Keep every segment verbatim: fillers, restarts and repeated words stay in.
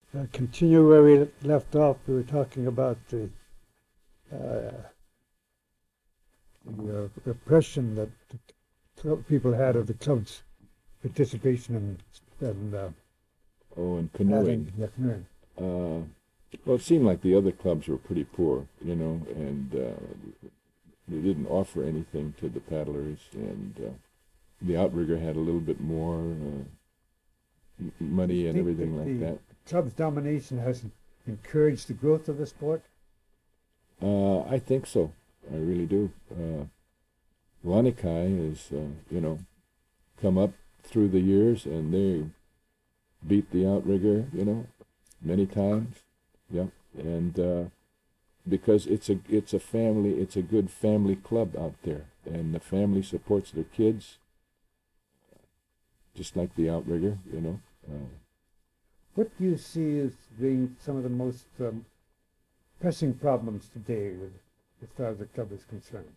Uh, continue where we left off. We were talking about the, uh, the uh, repression that the club people had of the club's participation in, in uh, Oh, and adding, canoeing. yeah, canoeing. Uh, well, it seemed like the other clubs were pretty poor, you know, and uh, they didn't offer anything to the paddlers, and uh, the outrigger had a little bit more uh, m- money and Think everything that like the that. club's domination has encouraged the growth of the sport. Uh, I think so. I really do. Uh, Lanikai is, uh, you know, come up through the years, and they beat the outrigger, you know, many times. Yeah, and uh, because it's a it's a family, it's a good family club out there, and the family supports their kids, just like the outrigger, you know. Uh, What do you see as being some of the most um, pressing problems today with, as far as the club is concerned?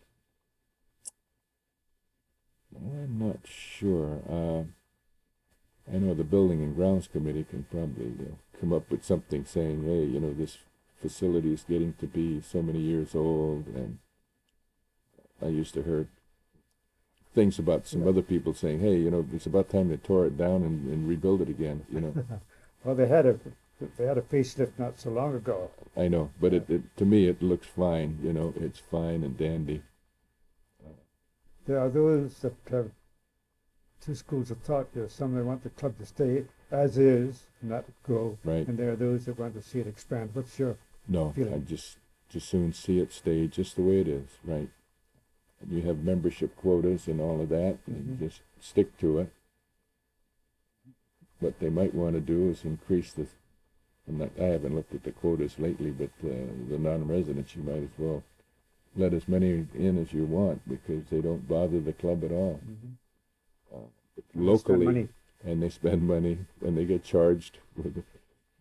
I'm not sure. Uh, I know the Building and Grounds Committee can probably you know, come up with something saying, hey, you know, this facility is getting to be so many years old, and I used to hear things about some Yeah. other people saying, hey, you know, it's about time they tore it down and, and rebuild it again, you know. Well, they had a they had a facelift not so long ago. I know, but it, it to me it looks fine, you know, it's fine and dandy. There are those that have two schools of thought. There are some that want the club to stay as is, not grow, Right. and there are those that want to see it expand. What's your No, feeling? I just just soon see it stay just the way it is, right? You have membership quotas and all of that, and Mhm. just stick to it. What they might want to do is increase the, I'm not, I haven't looked at the quotas lately, but uh, the non-residents, you might as well let as many in as you want, because they don't bother the club at all. Mhm. Uh, They spend locally, money. and they spend money, and they get charged with it.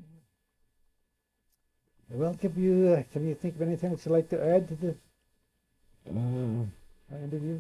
Well, can you uh, can you think of anything that you'd like to add to the Uh, uh, interview?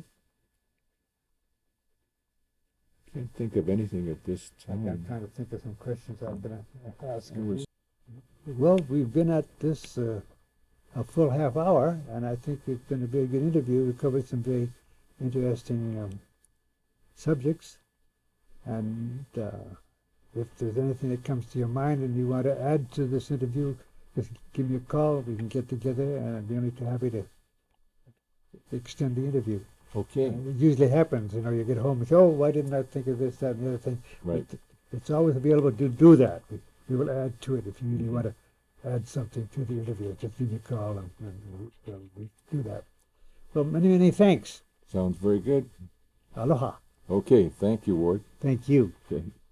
can't think of anything at this I'm, I'm time. trying to think of some questions I'm going to ask. It was Well, we've been at this uh, a full half hour, and I think it's been a very good interview. We covered some very interesting um, subjects, and uh, if there's anything that comes to your mind and you want to add to this interview, just give me a call. We can get together, and I'd be only too happy to extend the interview. okay, Uh, it usually happens, you know, you get home and say, oh, why didn't I think of this, that, and the other thing? right. But it's always available to do that. We, we will add to it if you really want to add something to the interview. Just give me a call, and, and we'll, we'll do that. Well, many, many thanks. Sounds very good. Aloha. Okay, thank you, Ward. Thank you. Okay.